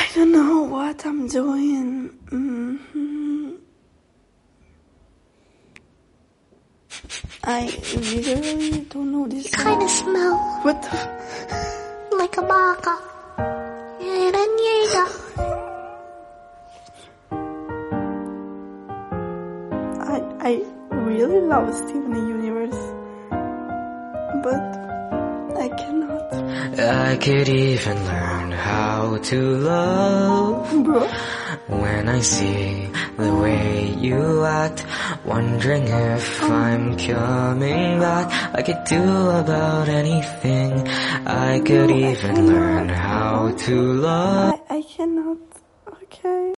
don't know what I'm doing. I literally don't know this. Kinda smell What the? like a baka. I really love Steven Universe, but I cannot. I could even learn how to love, Bro. when I see the way you act, wondering if I'm coming back. I could do about anything. I could even learn how to love. I cannot. Okay.